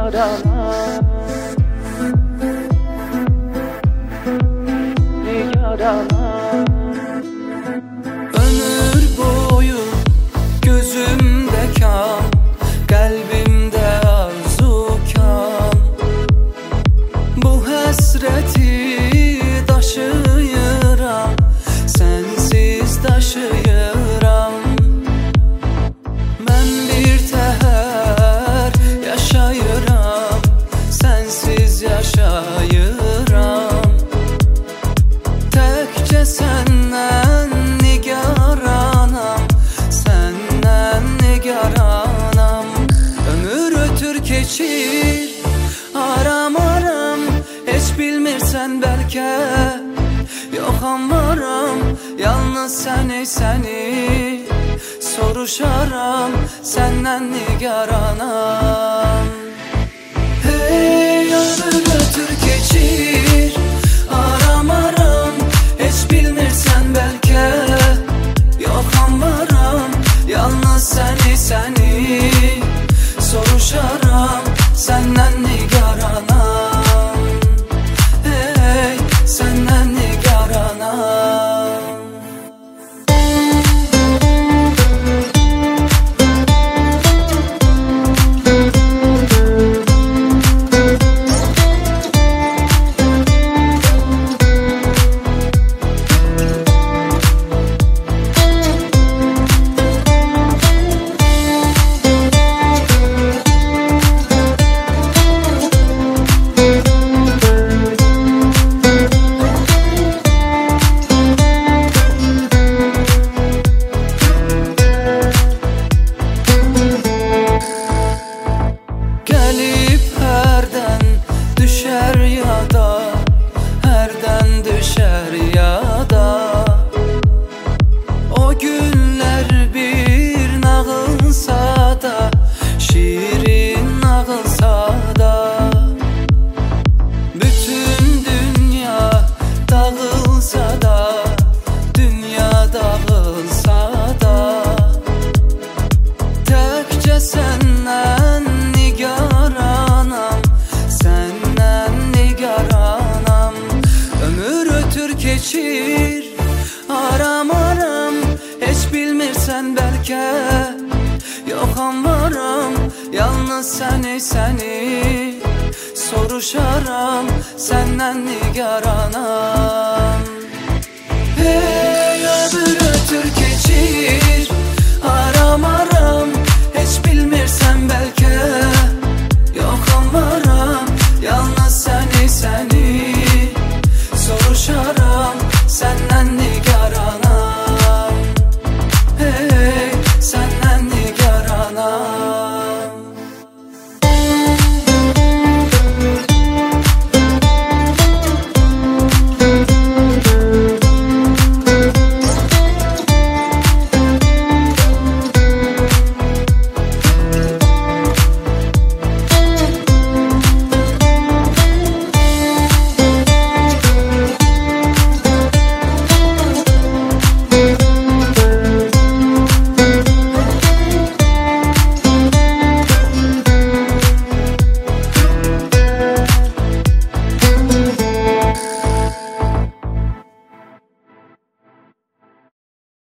Nigaranam, nigaranam. Ömür boyu gözümde kan, kalbimde arzu kan. Bu hasreti taşıyıram, sensiz taşıyıram. Ben bir təhər yaşayıram, sensiz yaşayıram. Təkcə səndən nigaranam, səndən nigaranam. Ömür ötür keçir, aram aram, heç bilmirsən bəlkə. Yoxam varam, yalnız səni soruşaram, səndən nigaranam. Hey, ömür ötür keçir, aram aram, heç bilmirsən bəlkə. Yoxam varam, yalnız səni soruşaram, səndən nigaranam. Hey, səndən nigaranam. Gəlib hərdən düşər yada, hərdən düşər yada. O günlər bir nağılsa da, şirin nağılsa da. Bütün dünya dağılsa da, dünya dağılsa da. Təkcə səndən nigaranam, səndən nigaranam. Ömür ötür keçir, aram aram, heç bilmirsən bəlkə. Yoxam varam, yalnız səni soruşaram, səndən nigaranam. Hey, ömür ötür keçir, aram aram,